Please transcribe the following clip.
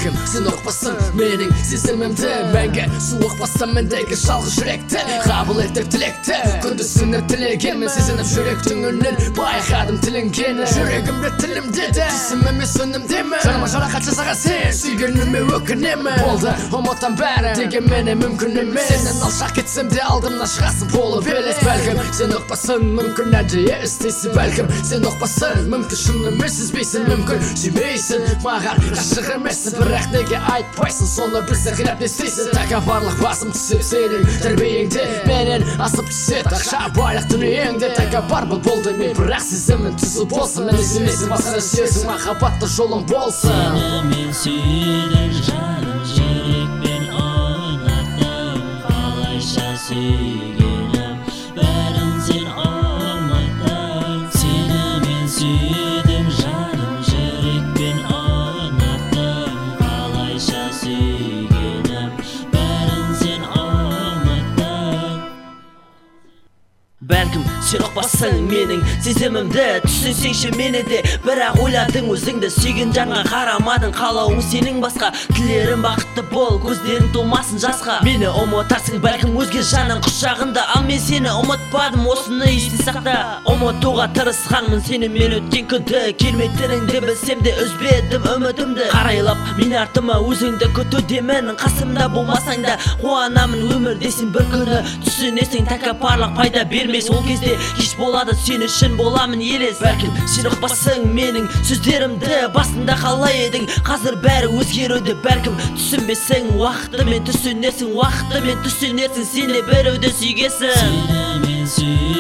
бәлкім сен ұқпасын менің сезімімді, мәңгі суық басам мендегі жалғыз жүректі. Қабыл еттік тілекті, күндіз-түні тілегенмін, сезініп жүректің үнін байқадым тілінгені. Жүрегімді тілім деді, түсіміме сөнімдемін, жаныма жарақат жасаған сен сүйгеніме өкінемін. Болды ұмыттан бәрі дегенменен мүмкін емес, сенен алшақ кетсем де алдымнан шығасың болып елес. Бәлкім сен ұқпасын, мүмкін әдейі істейсің, бәлкім сен ұқпасын, мүмкін шынымен сезбейсің, мүмкін сүймейсің, маған ғашық емессің, бірақ неге айтпайсың, соны бізді қинап не істейсің? Тәкаппарлық басым түсіп сенің тәрбиеңде, менен асып түседі ақша байлық дүниеңде. Тәкаппар болды мен, бірақ сезімін түзу болсын, мен іздемесін басқа сөзің, махаббатты жолың болсын. Сені мен сүйдім, жаным жүрекпен ойнаттым, қалайша сүйгенім бәрін сен ұмыттың. Сені мен сүйдім, жаным жүрекпен ойнаттым, қалайша сүйгенім бәрін сен ұмыттың. Бәлкім сен ұқпассың менің сезімімді, түсінсеңші мені де, бірақ ойладың өзіңді, сүйген жанға қарамадың, қалауың сенің басқа. Тілерім бақытты бол, көздерің толмасын жасқа. Мені ұмытарсың бәлкім өзге жанның құшағында, ал мен сені ұмытпадым, осыны есте сақта. Ұмытуға тырысқанмын сені мен өткен күнді, келмейтініңді білсем де үзбедім үмітімді. Қарайлап мен артыма өзіңді күтудемін, қасымда болмасаң да қуанамын өмірдесің бір күні. Түсінесің тәкаппарлық пайда бермес, ол кезде кеш болады, сен үшін боламын елес. Бәлкім сен ұқпассың менің сөздерімді, басында қалай едің, қазір бәрі өзгеруді. Бәлкім түсінбесің, уақытымен түсінесің, уақытымен түсінесің, сені біреуді сүйгесің. Сені мен